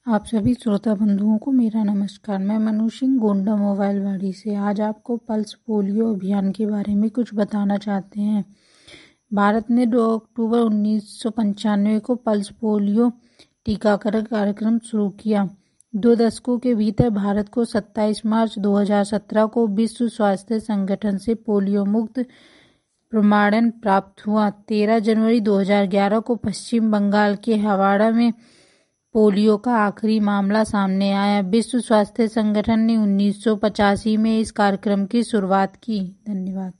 आप सभी श्रोता बंधुओं को मेरा नमस्कार। मैं मनु सिंह गोंडा मोबाइलवाड़ी से आज आपको पल्स पोलियो अभियान के बारे में कुछ बताना चाहते हैं। भारत ने 2 अक्टूबर 1995 को पल्स पोलियो टीकाकरण कार्यक्रम शुरू किया। 2 दशकों के भीतर भारत को 27 मार्च 2017 को विश्व स्वास्थ्य संगठन से पोलियो मुक्त प्रमाणन प्राप्त हुआ। 13 जनवरी 2011 को पश्चिम बंगाल के हावड़ा में पोलियो का आखिरी मामला सामने आया। विश्व स्वास्थ्य संगठन ने 1985 में इस कार्यक्रम की शुरुआत की। धन्यवाद।